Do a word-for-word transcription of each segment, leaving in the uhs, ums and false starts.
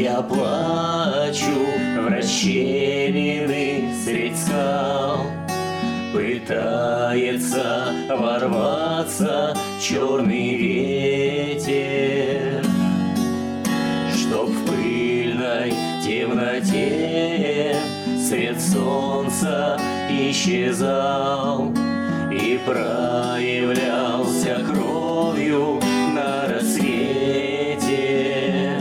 Я плачу в расщелины средь скал. Пытается ворваться черный ветер, чтоб в пыльной темноте свет солнца исчезал и проявлялся кровью на рассвете.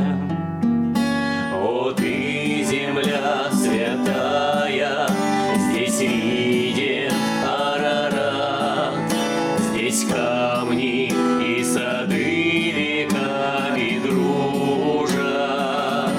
О, ты, земля святая, здесь виден Арарат, здесь камни и сады веками дружат.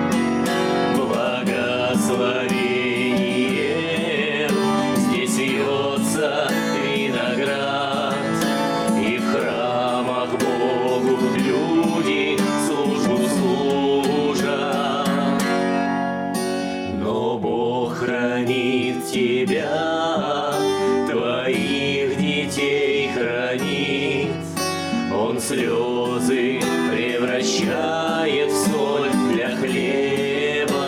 Благословением здесь вьется виноград, и в храмах Богу люди службу служат. Но Бог хранит тебя, твоих детей хранит. Он слезы превращает в соль для хлеба.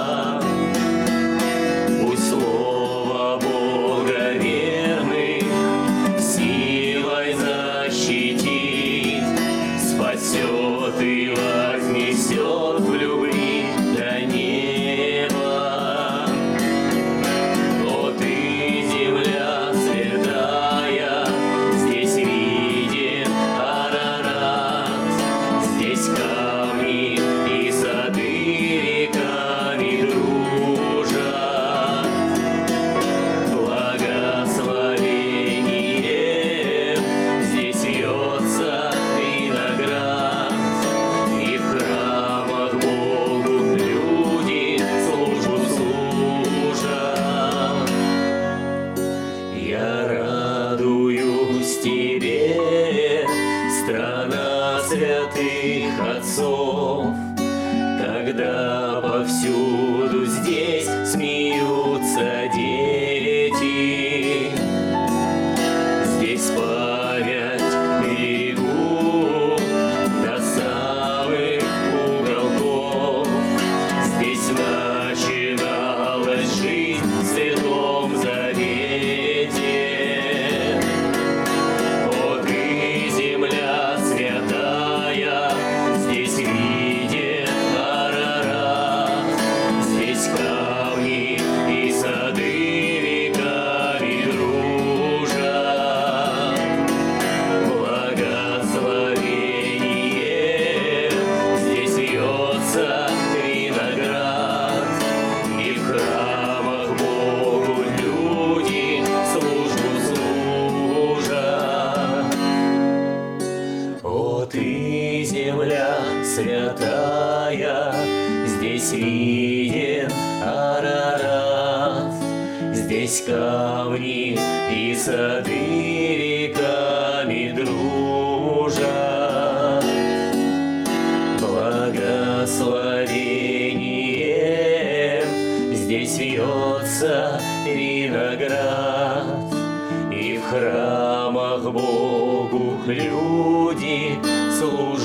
Пусть слово Бога верный силой защитит, спасет и вознесет в любви до неба. О, ты, земля святая, здесь виден Арарат, здесь камни и сады веками дружат. Благословением здесь вьется виноград, и в храмах Богу люди службу служат. Я радуюсь тебе, страна святых отцов, когда повсюду здесь смеются дети. Здесь память берегу до самых уголков. Здесь начиналась жизнь в Святом Завете. О, ты, земля святая, здесь виден Арарат, здесь камни и сады веками дружат. Благословением здесь вьется виноград, и в храмах Богу люди службу служат. О, ты, земля святая, здесь виден Арарат, здесь камни и сады веками дружат. Благословением здесь вьется виноград, и в храмах Богу люди служат.